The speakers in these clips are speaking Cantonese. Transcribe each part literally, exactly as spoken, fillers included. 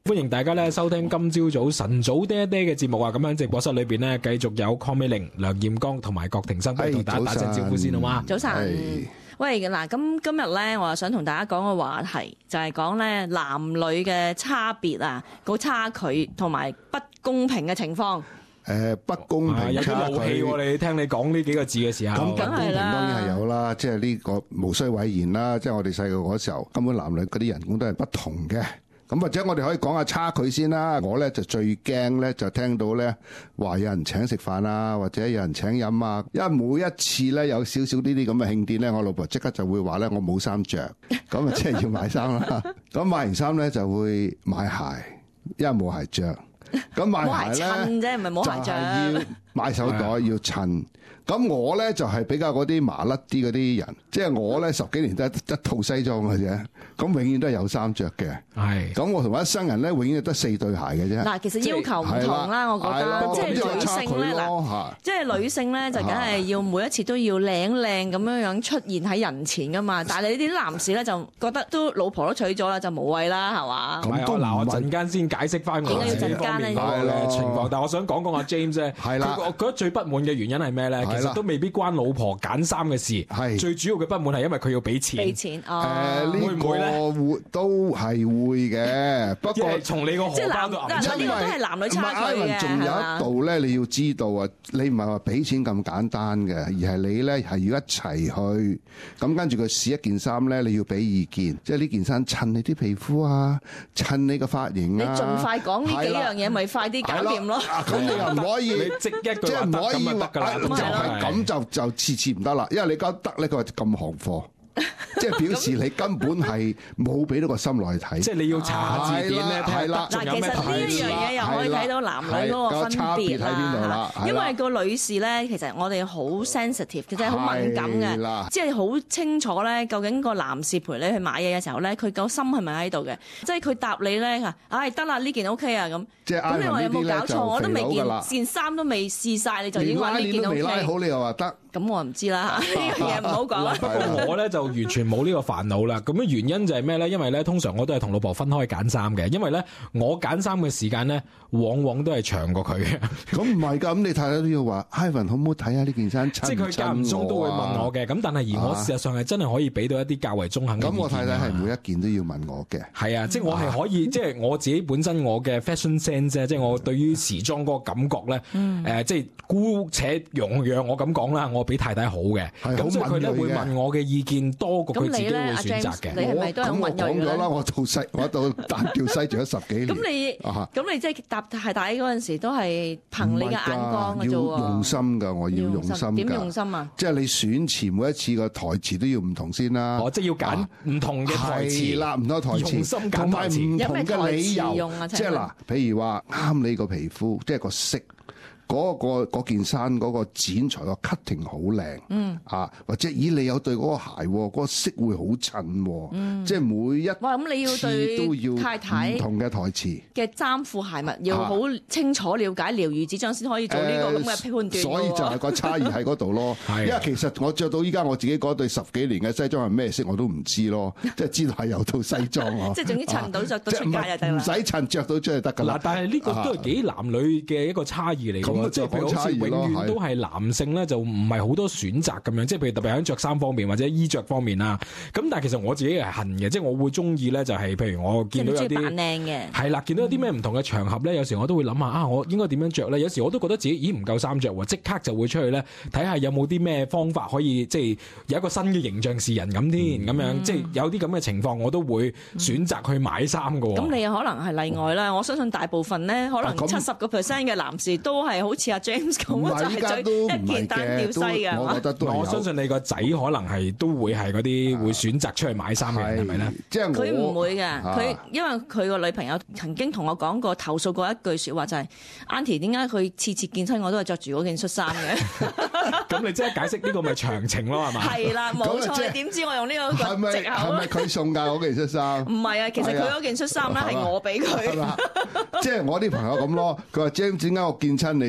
歡迎大家咧收聽今朝早晨早爹爹嘅節目啊！咁喺直播室裏邊呢，繼續有鄺美玲、梁艷剛同埋郭庭生，同大家打聲招呼先好嘛？ 早晨，喂，嗱，咁今日咧，我想同大家講個話題，就係講咧男女嘅差別啊，個差距同埋不公平嘅情況。 誒，不公平有啲怒氣喎！你聽你講呢幾個字嘅時候， 咁不公平當然係有啦，即係呢個無需諱言啦。即係我哋細個嗰時候，根本男女嗰啲人工都係不同嘅。咁或者我哋可以講下差距先啦。我咧就最驚咧就聽到咧話有人請食飯啊，或者有人請飲啊。因為每一次咧有少少呢啲咁嘅慶典咧，我老婆即刻就會話咧我冇衫着，咁啊即係要買衫啦。咁買完衫咧就會買鞋，因為冇鞋着。咁買鞋咧啫，唔係冇鞋着，就係要買手袋要襯。咁我咧就係比較嗰啲麻甩啲嗰啲人，即係我咧十幾年都係一套西裝嘅啫，咁永遠都係有衫着嘅。係，咁我同我一生人咧永遠得四對鞋嘅啫。 嗱，其實要求唔同啦，我覺得，即係女性咧嗱，即係女性咧就梗係要每一次都要靚靚咁樣樣出現喺人前噶嘛。但係你啲男士咧就覺得都老婆都娶咗啦，就無謂啦，係嘛？ 咁都嗱，我陣間先解釋翻我呢方面嘅情況。但係我想講講阿 James 啫，係啦，我覺得最不滿嘅原因係咩咧？其實都未必關老婆揀衫嘅事，係最主要嘅不滿係因為佢要俾錢。 俾錢哦， 誒會唔會咧？會都係會嘅，不過從你個荷包度揞出嚟， 呢個都係男女差距嘅。 仲有一度咧，你要知道啊，你唔係話俾錢咁簡單嘅，而係你咧係要一齊去。咁跟住佢試一件衫咧，你要俾意見，即係呢件衫襯你啲皮膚啊，襯你個髮型啊。 你盡快講呢幾樣嘢，咪快啲搞掂咯。 咁你又唔可以， 你即一句話得咁就得㗎啦。 就係咁就就次次唔得啦，因為你覺得咧，佢話咁行貨。即係表示你根本係冇俾到個心落去睇， 即係你要查下字典咧，睇啦。 嗱，其實呢一樣嘢又可以睇到男女嗰個分別啦。因為個女士咧，其實我哋好 sensitive 嘅，即係好敏感嘅，即係好清楚咧，究竟個男士陪你去買嘢嘅時候咧，佢個心係咪喺度嘅？即係佢答你咧，唉得啦，呢件 OK 啊咁。 即係咁你話有冇搞錯？我都未件件衫都未試晒，你就已經話呢件 OK。 拉好你又話得？ 咁我唔知啦，呢樣嘢唔好講啦。 不過我咧就完全冇呢個煩惱啦。咁嘅原因就係咩咧？因為咧通常我都係同老婆分開揀衫嘅，因為咧我揀衫嘅時間咧往往都係長過佢嘅。 咁唔係㗎，咁你太太都要話 Ivan 好唔好睇下呢件衫？ 即係佢間唔中都會問我嘅。咁但係而我事實上係真係可以俾到一啲較為中肯嘅意見。 咁我太太係每一件都要問我嘅。 係啊，即係我係可以，即係我自己本身我嘅 fashion sense 啫，即係我對於時裝嗰個感覺咧，誒即係姑且容讓我咁講啦，我比太太好嘅。咁所以佢咧會問我嘅意見多過佢自己會選擇嘅。 你係咪都係問講咗啦？我做西，我到單叫西做咗十幾年。 咁你咁你即係答太太嗰陣時，都係憑你嘅眼光嘅啫喎。 要用心㗎，我要用心㗎。 點用心啊？ 即係你選詞每一次個台詞都要唔同先啦。 哦，即係要揀唔同嘅台詞啦，唔同台詞， 用心揀台詞， 同埋唔同嘅理由。即係嗱，譬如話啱你個皮膚，即係個色。嗰、嗰個嗰件衫嗰個剪裁個 cutting 好靚，嗯啊，或者咦你有對嗰個鞋，嗰、嗰個色會好襯，嗯，即係每一哇咁你要對太太唔同嘅台詞嘅衫褲鞋襪要好清楚了解了如指掌先可以做呢個咁嘅判斷， 所以就係個差異喺嗰度咯。因為其實我着到依家我自己嗰對十幾年嘅西裝係咩色我都唔知咯，即係知道係有套西裝啊。 即係總之襯到着到出街就得啦， 唔使襯着到出去得㗎啦。 嗱，但係呢個都係幾男女嘅一個差異嚟嘅。即係譬如好似永遠都係男性咧，就唔係好多選擇咁樣。即係譬如特別喺着衫方面或者衣着方面啦。咁但係其實我自己係恨嘅，即係我會中意咧，就係譬如我見到有啲扮靚嘅係啦，見到有啲咩唔同嘅場合咧，有時我都會諗下啊，我應該點樣着咧？有時我都覺得自己咦唔夠衫着喎，即刻就會出去咧睇下有冇啲咩方法可以即係有一個新嘅形象示人咁添咁樣。嗯、即係有啲咁嘅情況，我都會選擇去買衫㗎。 咁、嗯、你可能係例外啦。我相信大部分咧，可能七十個 percent 嘅男士都係好似阿 James 咁。 唔係，依家都唔係嘅， 一件單吊西嘅， 我覺得都係。 我相信你個仔可能係都會係嗰啲會選擇出去買衫嘅人，係咪咧？ 即係佢唔會嘅，佢因為佢個女朋友曾經同我講過，投訴過一句説話，就係 Auntie 點解佢次次見親我都係着住嗰件恤衫嘅？ 咁你即係解釋呢個咪長情咯，係嘛？ 係啦，冇錯。你點知我用呢個藉口？ 係咪佢送㗎嗰件恤衫？ 唔係啊，其實佢嗰件恤衫咧係我俾佢。 即係我啲朋友咁咯，佢話 James 點解我見親你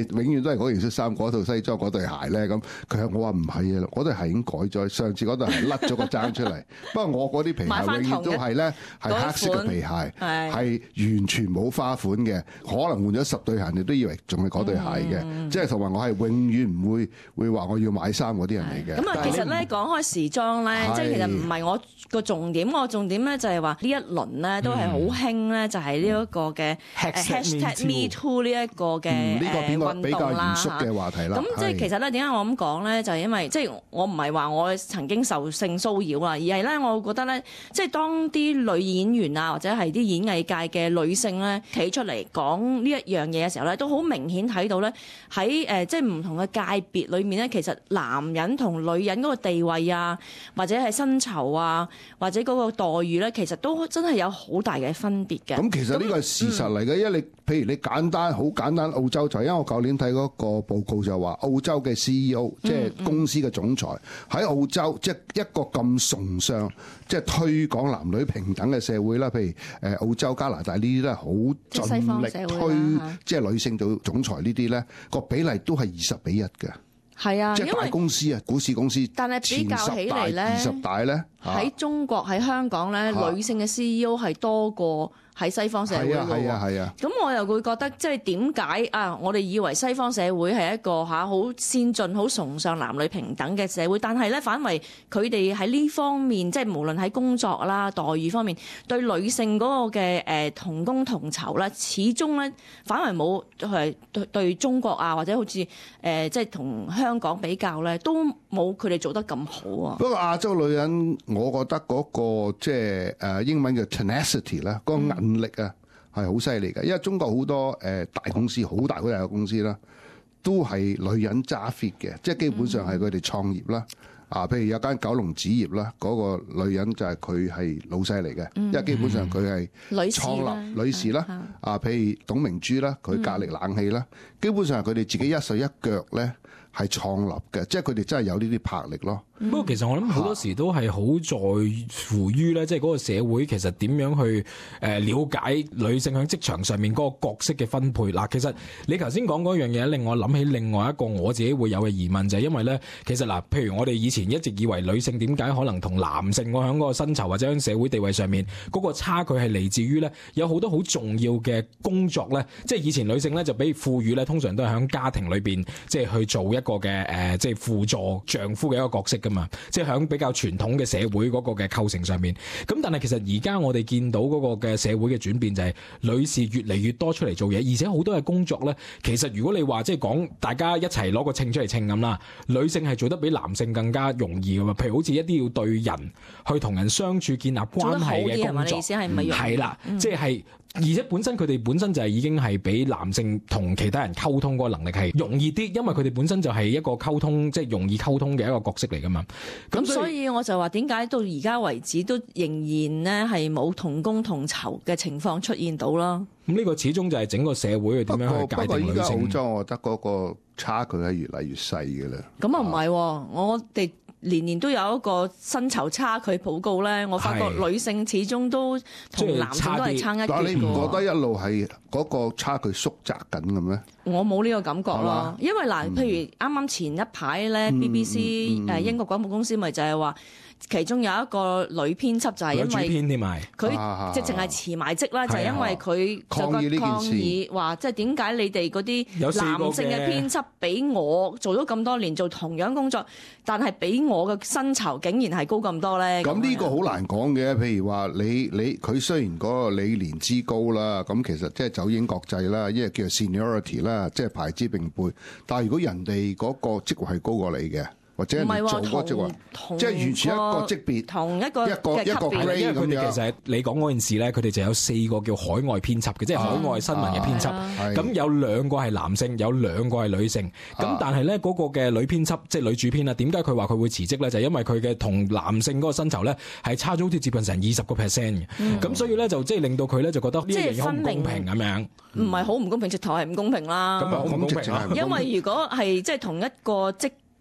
永遠都係嗰件恤衫、嗰套西裝、嗰對鞋咧？咁佢話我話唔係啊，嗰對鞋已經改咗，上次嗰對鞋甩咗個踭出嚟。不過我嗰啲皮鞋永遠都係咧係黑色嘅皮鞋，係完全冇花款嘅，可能換咗十對鞋你都以為仲係嗰對鞋嘅，嗯、即係同埋我係永遠唔會會話我要買衫嗰啲人嚟嘅。咁啊， 其實咧講開時裝咧，即係其實唔係我個重點，我重點咧就係話呢一輪咧都係好興咧，就係呢一個嘅 hashtag Me Too 呢一個嘅誒運動啦。比較嚴肅嘅話題啦。咁即係其實咧點解我咁講咧？就係因為即係我唔係話我曾經受性騷擾啊，而係咧我覺得咧，即係當啲女演員啊或者係啲演藝界嘅女性咧企出嚟講呢一樣嘢嘅時候咧，都好明顯睇到咧喺誒即係唔同嘅界別裏面咧，其實男人同女人嗰個地位啊，或者係薪酬啊，或者嗰個待遇咧，其實都真係有好大嘅分別嘅。咁其實呢個係事實嚟嘅，因為你譬如你簡單好簡單澳洲就係因為我舊年睇嗰個報告就話澳洲嘅 C E O 即係公司嘅總裁喺澳洲即係一個咁崇尚即係推廣男女平等嘅社會啦，譬如誒澳洲、加拿大呢啲都係好盡力推即係女性做總裁呢啲咧，個比例都係二十比一嘅。 係啊， 即係大公司啊，股市公司， 但係比較起嚟咧， 二十大咧喺中國喺香港咧，女性嘅 C E O 係多過喺西方社會嘅喎。係啊係啊，咁我又會覺得即係點解啊？我哋以為西方社會係一個嚇好先進、好崇尚男女平等嘅社會，但係咧反為佢哋喺呢方面，即係無論喺工作啦、待遇方面，對女性嗰個嘅誒同工同酬咧，始終咧反為冇係對對中國啊，或者好似誒即係同香港比較咧，都冇佢哋做得咁好啊。不過亞洲女人，我覺得嗰個即係誒英文嘅 tenacity 啦，嗰個韌力啊係好犀利嘅。因為中國好多誒大公司，好大好大嘅公司啦，都係女人揸 fit 嘅，即係基本上係佢哋創業啦。啊，譬如有間九龍紙業啦，嗰個女人就係佢係老細嚟嘅，因為基本上佢係創立女士啦。啊，譬如董明珠啦，佢格力冷氣啦，基本上係佢哋自己一手一腳咧係創立嘅，即係佢哋真係有呢啲魄力咯。 不過其實我諗好多時都係好在乎於咧，即係嗰個社會其實點樣去誒了解女性喺職場上面嗰個角色嘅分配。嗱，其實你頭先講嗰樣嘢令我諗起另外一個我自己會有嘅疑問，就係因為咧，其實嗱，譬如我哋以前一直以為女性點解可能同男性我喺嗰個薪酬或者喺社會地位上面嗰個差距係嚟自於咧，有好多好重要嘅工作咧，即係以前女性咧就俾賦予咧，通常都係喺家庭裏邊即係去做一個嘅誒，即係輔助丈夫嘅一個角色㗎嘛，即係喺比較傳統嘅社會嗰個嘅構成上面。咁但係其實而家我哋見到嗰個嘅社會嘅轉變就係女士越嚟越多出嚟做嘢，而且好多嘅工作咧，其實如果你話即係講大家一齊攞個稱出嚟稱咁啦，女性係做得比男性更加容易㗎嘛。譬如好似一啲要對人去同人相處建立關係嘅工作，係啦，即係。而且本身佢哋本身就係已經係比男性同其他人溝通嗰個能力係容易啲，因為佢哋本身就係一個溝通即係、就是、容易溝通嘅一個角色嚟噶嘛。咁所，所以我就話點解到而家為止都仍然呢係冇同工同酬嘅情況出現到啦。咁呢個始終就係整個社會點樣去界定女性。不過依家澳洲，我覺得嗰個差距係越嚟越細嘅啦。咁啊唔係，我哋年年都有一個薪酬差距報告咧，我發覺女性始終都同男性都係差一啲。但係你唔覺得一路係嗰個差距縮窄緊嘅咩？我冇呢個感覺咯，因為嗱，譬如啱啱前一排咧 B B C 誒英國廣播公司咪就係話。其中有一個女編輯就係因為佢直情係辭埋職啦，就係因為佢就個抗議話，即係點解你哋嗰啲男性嘅編輯比我做咗咁多年做同樣工作，但係比我嘅薪酬竟然係高咁多咧？咁呢個好難講嘅。譬如話你你佢雖然嗰個理年資高啦，咁其實即係走英國制啦，因為叫做 seniority 啦，即係排資並輩。但係如果人哋嗰個職位係高過你嘅。或者你做嗰隻話，即係完全一個職別，同一個一個一個 grade 咁樣。佢哋其實你講嗰件事咧，佢哋就有四個叫海外編輯嘅，即係海外新聞嘅編輯。咁有兩個係男性，有兩個係女性。咁但係咧嗰個嘅女編輯，即係女主編啊，點解佢話佢會辭職咧？就係因為佢嘅同男性嗰個薪酬咧係差咗好似接近成二十個 percent 嘅。咁所以咧就即係令到佢咧就覺得呢樣嘢好唔公平咁樣。唔係好唔公平，直頭係唔公平啦。咁啊好唔公平啦。因為如果係即係同一個職職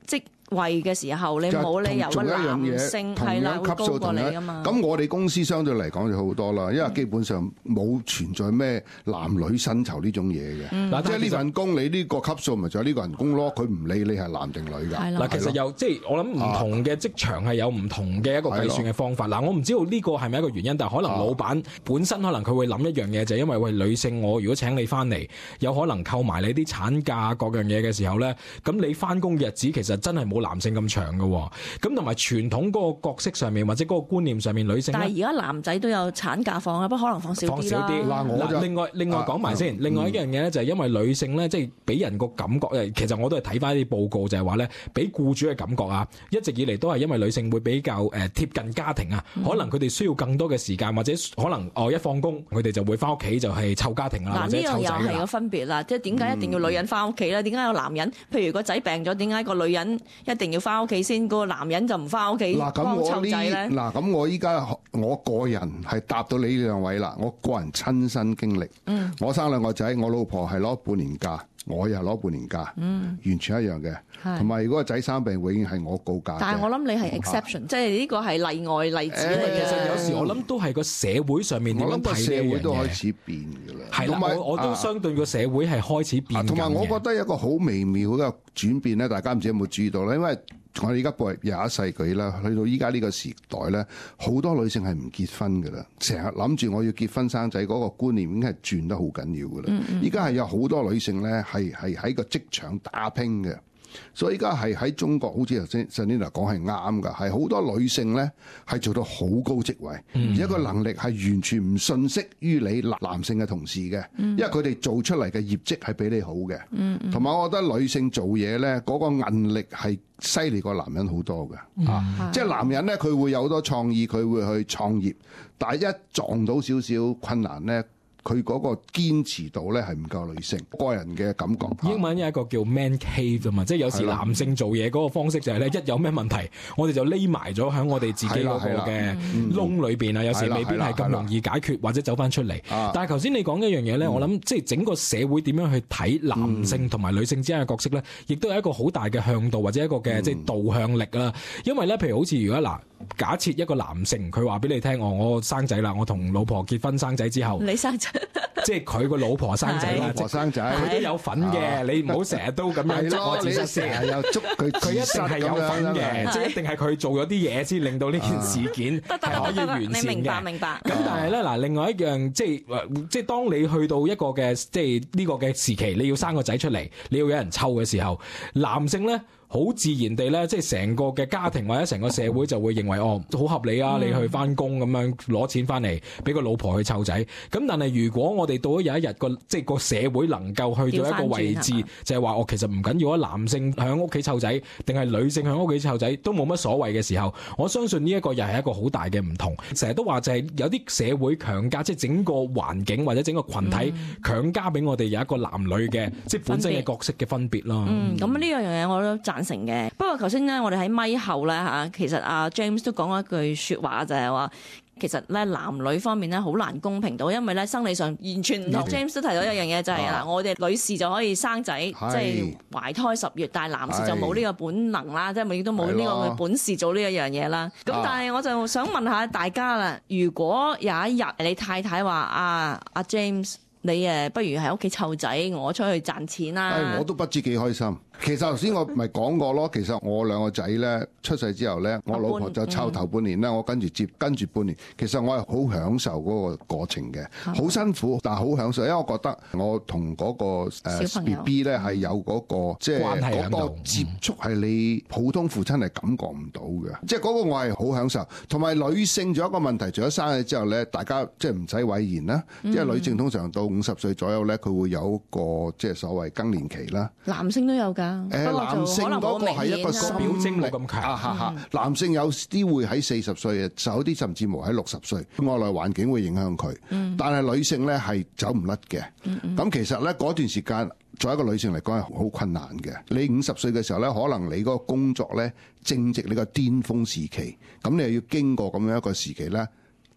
位嘅時候，你冇理由個男性係啦會高過你㗎嘛。 咁我哋公司相對嚟講就好多啦，因為基本上冇存在咩男女薪酬呢種嘢嘅。嗱、嗯，即係呢份工你呢個級數咪就係呢個人工咯，佢唔理你係男定女㗎。 嗱，其實有即係我諗唔同嘅職場係有唔同嘅一個計算嘅方法。嗱，我唔知道呢個係咪一個原因，但係可能老闆本身可能佢會諗一樣嘢，就係因為喂女性，我如果請你翻嚟，有可能扣埋你啲產假各樣嘢嘅時候咧，咁你翻工嘅日子其實真係冇男性咁長嘅。咁同埋傳統嗰個角色上面或者嗰個觀念上面，女性但係而家男仔都有產假放啊，不過可能放少啲啦。放少啲嗱，我就另外另外講埋先，另外一樣嘢咧就係因為女性咧，即係俾人個感覺誒，其實我都係睇翻啲報告就係話咧，俾僱主嘅感覺啊，一直以嚟都係因為女性會比較誒貼近家庭啊，嗯、可能佢哋需要更多嘅時間，或者可能哦一放工佢哋就會翻屋企就係湊家庭啦，或者湊仔啦。嗱，呢樣又係個分別啦，即係點解一定要女人翻屋企咧？點解有男人？譬如個仔病咗，點解個女人一定要翻屋企先？個男人就唔翻屋企幫湊仔咧？ 嗱，咁我依家我個人係答到你呢兩位啦，我個人親身經歷。嗯，我生兩個仔，我老婆係攞半年假，我又攞半年假，嗯，完全一樣嘅。同埋如果個仔生病，永遠係我告假。 但係我諗你係 exception，即係呢個係例外例子嚟嘅。 其實有時我諗都係個社會上面點樣睇呢樣嘢。我諗個社會都開始變㗎啦。 係啦，我我都相對個社會係開始變。 同埋我覺得有一個好微妙嘅轉變咧，大家唔知有冇注意到咧？因為我哋而家步入廿一世紀啦，去到依家呢個時代咧，好多女性係唔結婚㗎啦，成日諗住我要結婚生仔嗰個觀念已經係轉得好緊要㗎啦。依家係有好多女性咧係係喺個職場打拼嘅。所以而家係喺中國，好似頭先 Selina 講係啱㗎，係好多女性咧係做到好高職位，嗯、而且個能力係完全唔遜色於你男性嘅同事嘅，嗯、因為佢哋做出嚟嘅業績係比你好嘅。同埋、嗯、我覺得女性做嘢咧，嗰、嗰個韌力係犀利過男人好多嘅。嗯、啊，即係男人咧，佢會有好多創意，佢會去創業，但係一撞到少少困難咧，佢嗰個堅持度咧係唔夠女性，個人嘅感覺。 英文有一個叫 man cave 啊嘛，即係有時男性做嘢嗰個方式就係咧，一有咩問題，我哋就匿埋咗喺我哋自己嗰個嘅窿裏邊啊，有時未必係咁容易解決或者走翻出嚟。但係頭先你講一樣嘢咧，我諗即係整個社會點樣去睇男性同埋女性之間嘅角色咧，亦都有一個好大嘅向度或者一個嘅即係導向力啦。因為咧，譬如好似如果嗱，假設一個男性佢話俾你聽，哦，我生仔啦，我同老婆結婚生仔之後， 你生仔。 即係佢個老婆生仔啦， 老婆生仔， 佢都有份嘅。你唔好成日都咁樣捉我自殺先， 又捉佢， 佢一定係有份嘅，即係一定係佢做咗啲嘢先令到呢件事件係可以完善嘅。 明白明白。 咁但係咧嗱，另外一樣即係即係當你去到一個嘅即係呢個嘅時期，你要生個仔出嚟，你要有人湊嘅時候，男性咧。好自然地咧，即係成個嘅家庭或者成個社會就會認為哦，好合理啊！你去翻工咁樣攞錢翻嚟俾個老婆去湊仔。咁但係如果我哋到咗有一日個即係個社會能夠去到一個位置，就係話我其實唔緊要啊，男性喺屋企湊仔定係女性喺屋企湊仔都冇乜所謂嘅時候，我相信呢一個又係一個好大嘅唔同。成日都話就係有啲社會強加，即係整個環境或者整個群體強加俾我哋有一個男女嘅即係本身嘅角色嘅分別咯。 嗯，咁呢樣嘢我都贊成嘅。不過頭先咧，我哋喺咪後咧嚇，其實阿 James 都講咗一句説話，就係話其實咧男女方面咧好難公平到，因為咧生理上完全唔同。James 都提到一樣嘢，就係嗱，我哋女士就可以生仔，即係懷胎十月，但係男士就冇呢個本能啦，即係亦都冇呢個本事做呢一樣嘢啦。咁但係我就想問下大家啦，如果有一日你太太話啊阿 James，你誒不如喺屋企湊仔，我出去賺錢啦。 我都不知幾開心。其實頭先我咪講過咯，其實我兩個仔咧出世之後咧，我老婆就湊頭半年啦，嗯、我跟住接跟住半年。其實我係好享受嗰個過程嘅，好、嗯、辛苦，但係好享受，因為我覺得我同嗰個誒 B B 咧係有嗰個即係嗰個接觸係你普通父親係感覺唔到嘅，即係嗰個我係好享受。同埋女性仲有一個問題，除咗生仔之後咧，大家即係唔使諱言啦，嗯、即係女性通常到五十歲左右咧，佢會有一個即係所謂更年期啦。男性都有㗎。誒、呃、男性嗰個係一個心力咁強啊！哈哈，男性有啲會喺四十歲，有啲甚至乎喺六十歲，外來環境會影響佢。嗯、但係女性咧係走唔甩嘅。咁、嗯嗯、其實咧嗰段時間，作為一個女性嚟講係好困難嘅。你五十歲嘅時候咧，可能你嗰個工作咧正值你個巔峰時期，咁你又要經過咁樣一個時期咧。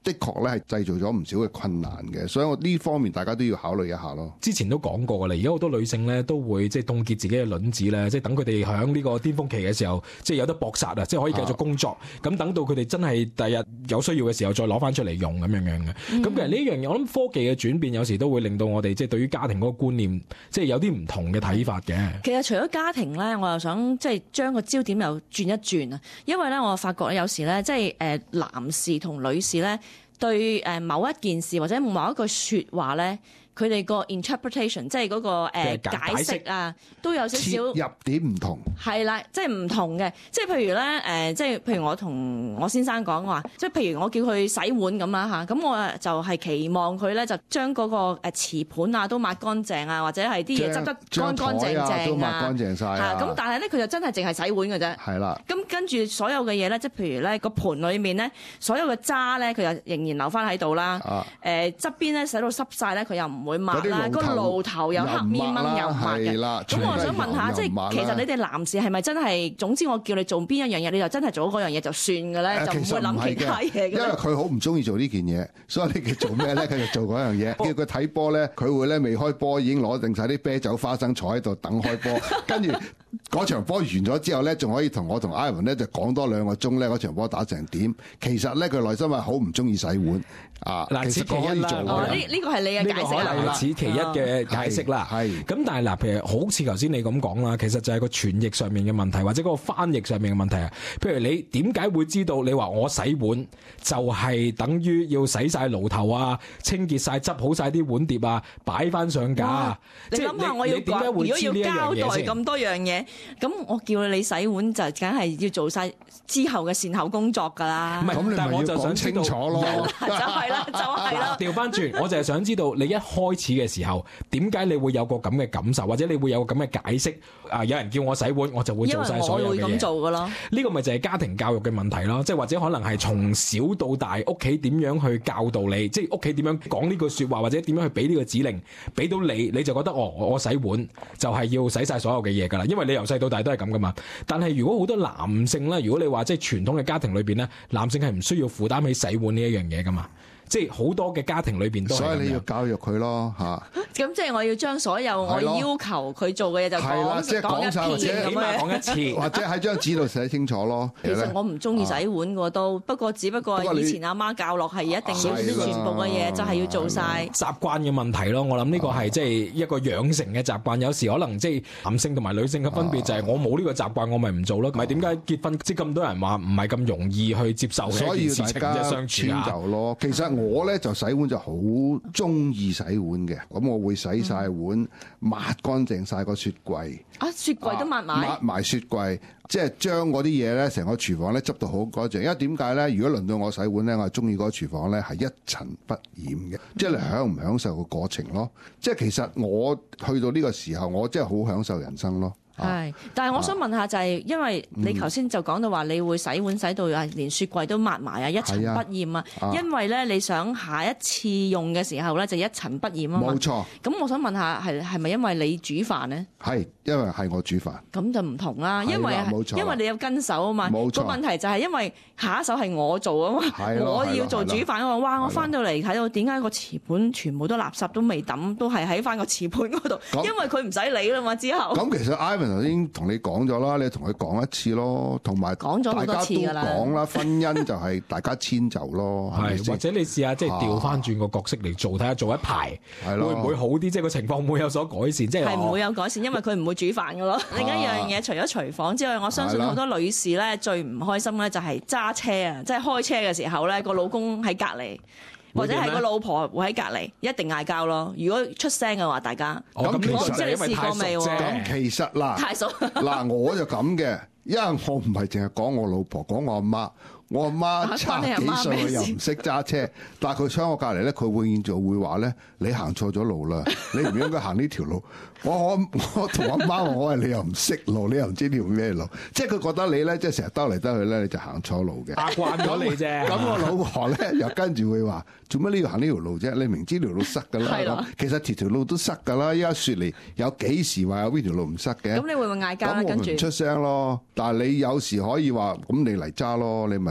的確咧係製造咗唔少嘅困難嘅，所以我呢方面大家都要考慮一下咯。 之前都講過㗎啦，而家好多女性咧都會即係凍結自己嘅卵子咧，即係等佢哋響呢個巔峰期嘅時候，即係有得搏殺啊，即係可以繼續工作。咁、啊、等到佢哋真係第日有需要嘅時候，再攞翻出嚟用咁樣樣嘅。咁、嗯、其實呢樣嘢，我諗科技嘅轉變有時都會令到我哋即係對於家庭嗰個觀念，即係有啲唔同嘅睇法嘅。 其實除咗家庭咧，我又想即係將個焦點又轉一轉啊，因為咧我發覺有時咧即係誒男士同女士咧對誒某一件事或者某一句説話咧，佢哋個 interpretation 即係嗰個誒解釋啊，都有少少入點唔同。 係啦，即係唔同嘅，即係譬如咧誒，即係譬如我同我先生講話，即係譬如我叫佢洗碗咁啦嚇，咁我就係期望佢咧就將嗰個誒瓷盤啊都抹乾淨啊，或者係啲嘢執得乾乾淨淨啊， 都抹乾淨晒啊。 咁但係咧佢就真係淨係洗碗嘅啫。 係啦。 咁跟住所有嘅嘢咧，即係譬如咧個盤裡面咧，所有嘅渣咧佢又仍然留翻喺度啦。 啊。 誒側邊咧洗到濕晒咧，佢又唔會抹啦。個爐頭又黑面掹又抹嘅。咁我想問下，即係其實你哋男士係咪真係總之我叫你做邊一樣嘢，你就真係做嗰樣嘢就算嘅咧，就唔會諗其他嘢嘅？ 因為佢好唔中意做呢件嘢，所以你叫做咩咧？佢就做嗰樣嘢。叫佢睇波咧，佢會咧未開波已經攞定晒啲啤酒花生坐喺度等開波，跟住嗰場波完咗之後咧，仲可以同我同 Ivan 咧就講多兩個鐘咧，嗰場波打成點。其實咧佢內心係好唔中意洗碗啊。 嗱， 其實佢可以做哦，呢呢個係你嘅解釋啦，此其一嘅解釋啦。係咁，但係嗱，譬如好似頭先你咁講啦，其實就係個傳譯上面嘅問題，或者嗰個翻譯上面嘅問題啊。譬如你點解會知道你話我洗碗就係等於要洗晒爐頭啊、清潔晒、執好晒啲碗碟啊、擺翻上架啊？ 你諗下，我要講，如果要交代咁多樣嘢，咁我叫你洗碗就梗係要做晒之後嘅善後工作㗎啦。 唔係，咁你咪要講清楚咯。 就係啦，就係啦。 調翻轉，我就係想知道你一開始嘅時候，點解你會有個咁嘅感受，或者你會有個咁嘅解釋？啊，有人叫我洗碗，我就會做晒所有嘅嘢。因為我會咁做㗎咯。呢個咪就係家庭教育嘅問題咯，即係或者可能係從小到大屋企點樣去教導你，即係屋企點樣講呢句説話，或者點樣去俾呢個指令俾到你，你就覺得哦，我洗碗就係要洗晒所有嘅嘢㗎啦，因為你由細到大都係咁㗎嘛。但係如果好多男性咧，如果你話即係傳統嘅家庭裏邊咧，男性係唔需要負擔起洗碗呢一樣嘢㗎嘛。即係好多嘅家庭裏邊都係，所以你要教育佢咯嚇。 咁即係我要將所有我要求佢做嘅嘢就講即係講晒，或者咁樣講一次， 或者喺張紙度寫清楚咯。 其實我唔中意洗碗嘅都，不過只不過以前阿媽教落係一定要全部嘅嘢就係要做晒。 習慣嘅問題咯，我諗呢個係即係一個養成嘅習慣。有時可能即係男性同埋女性嘅分別就係我冇呢個習慣，我咪唔做咯。唔係點解結婚即係咁多人話唔係咁容易去接受嘅一件事情嘅相處啊？ 咯，其實我咧就洗碗就好中意洗碗嘅，咁我會洗晒碗，抹乾淨晒個雪櫃。 啊，雪櫃都抹埋， 抹埋雪櫃，即係將嗰啲嘢咧，成個廚房咧執到好乾淨。因為點解咧？如果輪到我洗碗咧，我係中意嗰個廚房咧係一塵不染嘅，即係你享唔享受個過程咯。即係其實我去到呢個時候，我真係好享受人生咯。 係，但係我想問下就係、是，因為你頭先就講到話，你會洗碗洗到啊，連雪櫃都抹埋啊，一塵不染啊。因為咧，你想下一次用嘅時候咧，就一塵不染啊嘛。冇錯。咁我想問下，係係咪因為你煮飯咧？ 係，因為係我煮飯。咁就唔同啦，因為因為你有跟手啊嘛。冇錯。個問題就係因為下一手係我做啊嘛，我要做煮飯啊嘛。哇！我翻到嚟睇到點解個瓷盤全部都垃圾都未抌，都係喺翻個瓷盤嗰度，因為佢唔使理啦嘛。之後咁其實 Ivan 頭先同你講咗啦，你同佢講一次咯，同埋講咗好多次㗎啦。 講啦，婚姻就係大家遷就咯， 係或者你試下即係調翻轉個角色嚟做，睇下做一排會唔會好啲？即係個情況會唔會有所改善？即係係唔會有改善，因為佢唔會煮飯㗎咯。另一樣嘢，除咗廚房之外，我相信好多女士咧最唔開心咧就係揸車啊，即係開車嘅時候咧個老公喺隔離。或者係個老婆會喺隔離，一定嗌交咯。如果出聲嘅話，大家咁、哦、其實我唔知你試過未喎？ 咁其實嗱， 太熟嗱，我就咁嘅，因為我唔係淨係講我老婆，講我阿媽。我阿媽七十幾歲又唔識揸車，但係佢喺我隔離咧，佢永遠就會話咧：你行錯咗路啦，你唔應該行呢條路。我我我同阿媽話：我話你又唔識路，你又唔知條咩路，即係佢覺得你咧，即係成日兜嚟兜去咧，你就行錯路嘅。 習慣咗你啫。 咁我老婆咧又跟住會話：做乜你要行呢條路啫？你明知條路塞㗎啦。其實條條路都塞㗎啦。依家説嚟有幾時話有邊條路唔塞嘅？ 咁你會唔會嗌交？ 咁我唔出聲咯。但係你有時可以話：咁你嚟揸咯，你咪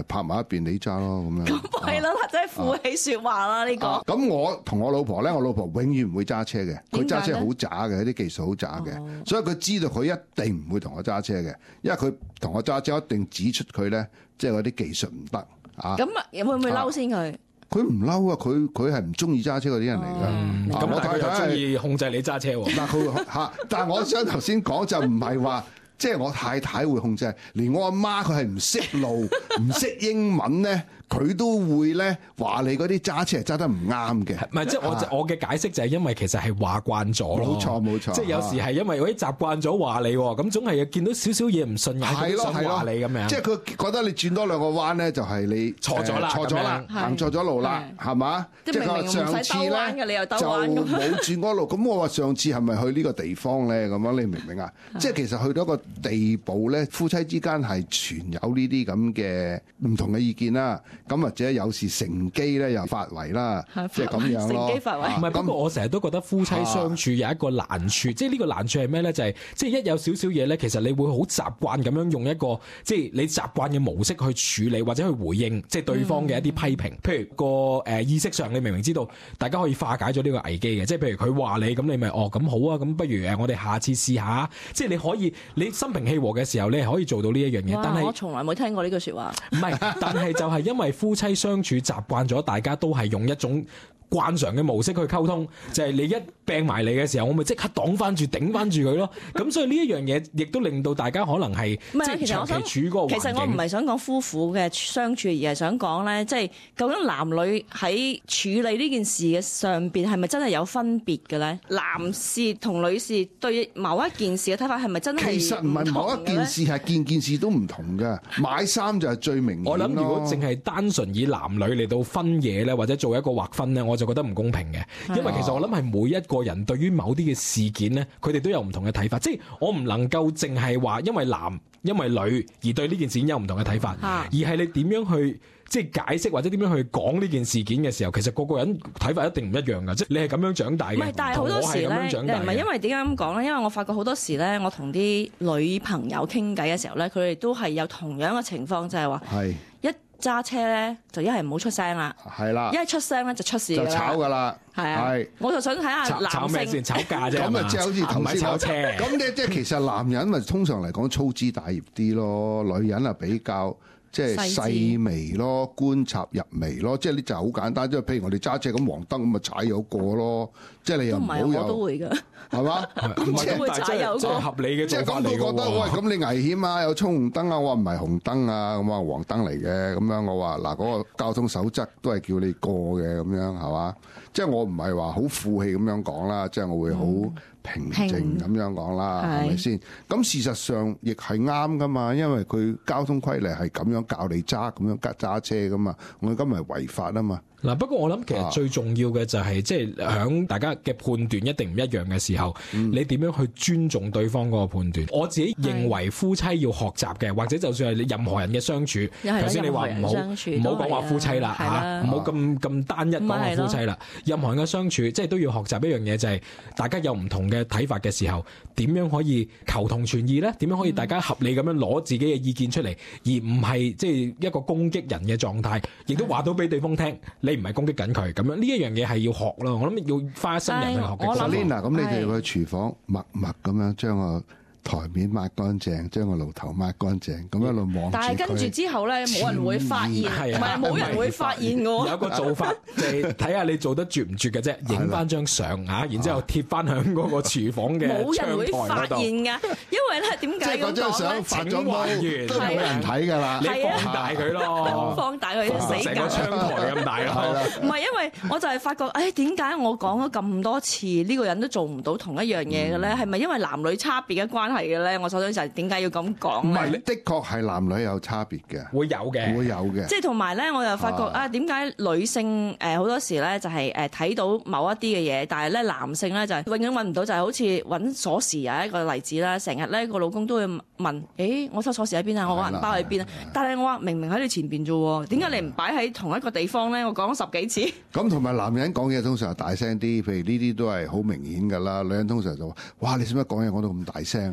拍埋一邊你揸咯咁樣。 咁係咯，真係負氣説話啦呢個。 咁我同我老婆咧，我老婆永遠唔會揸車嘅，佢揸車好渣嘅，啲技術好渣嘅，所以佢知道佢一定唔會同我揸車嘅，因為佢同我揸車一定指出佢咧，即係嗰啲技術唔得啊。 咁啊，會唔會嬲先佢？ 佢唔嬲啊！佢佢係唔中意揸車嗰啲人嚟㗎。 咁我太太中意控制你揸車喎。 嗱佢嚇，但係我想頭先講就唔係話。即係我太太會控制，連我阿媽佢係唔識路、唔識英文咧，佢都會咧話你嗰啲揸車係揸得唔啱嘅。 唔係，即係我我嘅解釋就係因為其實係話慣咗咯。 冇錯冇錯， 即係有時係因為我啲習慣咗話你，咁總係見到少少嘢唔順眼，佢都想話你咁樣。 即係佢覺得你轉多兩個彎咧，就係你錯咗啦， 錯咗啦，行錯咗路啦，係嘛？ 即係明明唔使兜彎嘅，你又兜彎咁。 就冇轉嗰路。咁我話上次係咪去呢個地方咧？咁樣你明唔明啊？即係其實去到一個地步。夫妻之間係存有呢啲咁嘅唔同嘅意見啦，咁或者有時乘機咧又發圍啦，即係咁樣咯。 乘機發圍。 唔係，不過我成日都覺得夫妻相處有一個難處，啊、即係呢個難處係咩咧？就係即係一有少少嘢咧，其實你會好習慣咁樣用一個即係你習慣嘅模式去處理或者去回應即係對方嘅一啲批評。嗯、譬如個誒意識上，你明明知道大家可以化解咗呢個危機嘅，即係譬如佢話你咁，你咪哦咁好啊，咁不如誒我哋下次試下，即係你可以你心平氣和嘅時候。你係可以做到呢一樣嘢，但係我從來冇聽過呢句説話。 唔係，但係就係因為夫妻相處習慣咗，大家都係用一種慣常嘅模式去溝通，就係、是、你一病埋嚟嘅時候，我咪即刻擋翻住、頂翻住佢咯。咁所以呢一樣嘢，亦都令到大家可能係即係長期處於嗰個環境。 其實我唔係想講夫婦嘅相處，而係想講咧，即係究竟男女喺處理呢件事嘅上邊係咪真係有分別嘅咧？男士同女士對某一件事嘅睇法係咪真係？ 其實唔係某一件事，係件件事都唔同嘅。買衫就係最明顯。 我諗如果淨係單純以男女嚟到分嘢咧，或者做一個劃分咧，我就覺得唔公平嘅，因為其實我諗係每一個人對於某啲嘅事件咧，佢哋都有唔同嘅睇法，即係我唔能夠淨係話因為男因為女而對呢件事件有唔同嘅睇法，啊、而係你點樣去即係解釋或者點樣去講呢件事件嘅時候，其實個個人睇法一定唔一樣㗎，即係你係咁樣長大嘅， 唔係，但係好多時咧，唔係因為點解咁講咧？因為我發覺好多時咧，我同啲女朋友傾偈嘅時候咧，佢哋都係有同樣嘅情況，就係話係一揸車咧，就一係唔好出聲啦，係啦，一係出聲咧就出事㗎啦， 就炒㗎啦，係啊，我就想睇下男性炒價啫， 咁啊，即係好似頭先炒車， 咁你即係其實男人咪通常嚟講粗枝大葉啲咯，女人啊比較即係細微咯，觀察入微咯，即係呢就好簡單，即係譬如我哋揸車咁黃燈咁咪踩有過咯，即係你又唔好有， 我都會㗎， 係嘛？ 即係會踩有過， 即係合理嘅做法嚟㗎喎。即係咁，佢覺得喂，咁你危險啊，有衝紅燈啊，我話唔係紅燈啊，咁啊黃燈嚟嘅，咁樣我話嗱嗰個交通守則都係叫你過嘅，咁樣係嘛？即係我唔係話好負氣咁樣講啦，即係我會好平靜咁樣講啦，係咪先？咁事實上亦係啱噶嘛，因為佢交通規例係咁樣教你揸，咁樣揸車噶嘛，我今日違法啊嘛。嗱，不過我諗其實最重要嘅就係即係響大家嘅判斷一定唔一樣嘅時候，嗯、你點樣去尊重對方嗰個判斷？我自己認為夫妻要學習嘅，或者就算係你任何人嘅相處，頭先你話唔好唔好講話夫妻啦嚇，唔好咁咁單一講話夫妻啦。任何人嘅相處，即係都要學習一樣嘢，就係大家有唔同嘅睇法嘅時候，點樣可以求同存異咧？點樣可以大家合理咁樣攞自己嘅意見出嚟，而唔係即係一個攻擊人嘅狀態，亦都話到俾對方聽。你唔係攻擊緊佢咁樣，呢一樣嘢係要學咯。我諗要花一生人去學嘅。 Selina，咁你哋去廚房默默咁樣將個台面抹乾淨，將個爐頭抹乾淨，咁一路望住佢。 但係跟住之後咧，冇人會發現，唔係冇人會發現嘅喎。 有個做法，就係睇下你做得絕唔絕嘅啫。影翻張相嚇，然之後貼翻響嗰個廚房嘅冇人會發現㗎，因為咧點解咁講咧？即係嗰張相發咗冇都冇人睇㗎啦。 你放大佢咯， 放大佢死成個窗台咁大咯。 唔係，因為我就係發覺，誒點解我講咗咁多次呢個人都做唔到同一樣嘢嘅咧？係咪因為男女差別嘅關係？係嘅咧，我所想就係點解要咁講？ 唔係，的確係男女有差別嘅， 會有嘅， 會有嘅。即係同埋咧，我又發覺啊，點解女性誒好多時咧就係誒睇到某一啲嘅嘢，但係咧男性咧就係永遠揾唔到，就係好似揾鎖匙有一個例子啦。成日咧個老公都會問：誒，我收鎖匙喺邊啊？我個銀包喺邊啊？但係我話明明喺你前邊啫喎，點解你唔擺喺同一個地方咧？我講咗十幾次。 咁同埋男人講嘢通常係大聲啲，譬如呢啲都係好明顯㗎啦。女人通常就話：哇，你使乜講嘢講到咁大聲啊？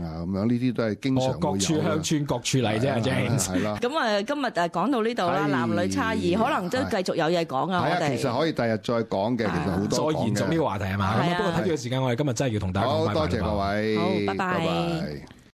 啊，咁樣呢啲都係經常會有。 各處鄉村各處例啫，James。 係啦。 咁啊，今日誒講到呢度啦，男女差異可能都繼續有嘢講啊。 係啊， 我哋其實可以第日再講嘅，其實好多再延續呢個話題係嘛？咁不過睇住個時間，我哋今日真係要同大家講拜拜。 好多謝各位， 好，拜拜。 拜拜。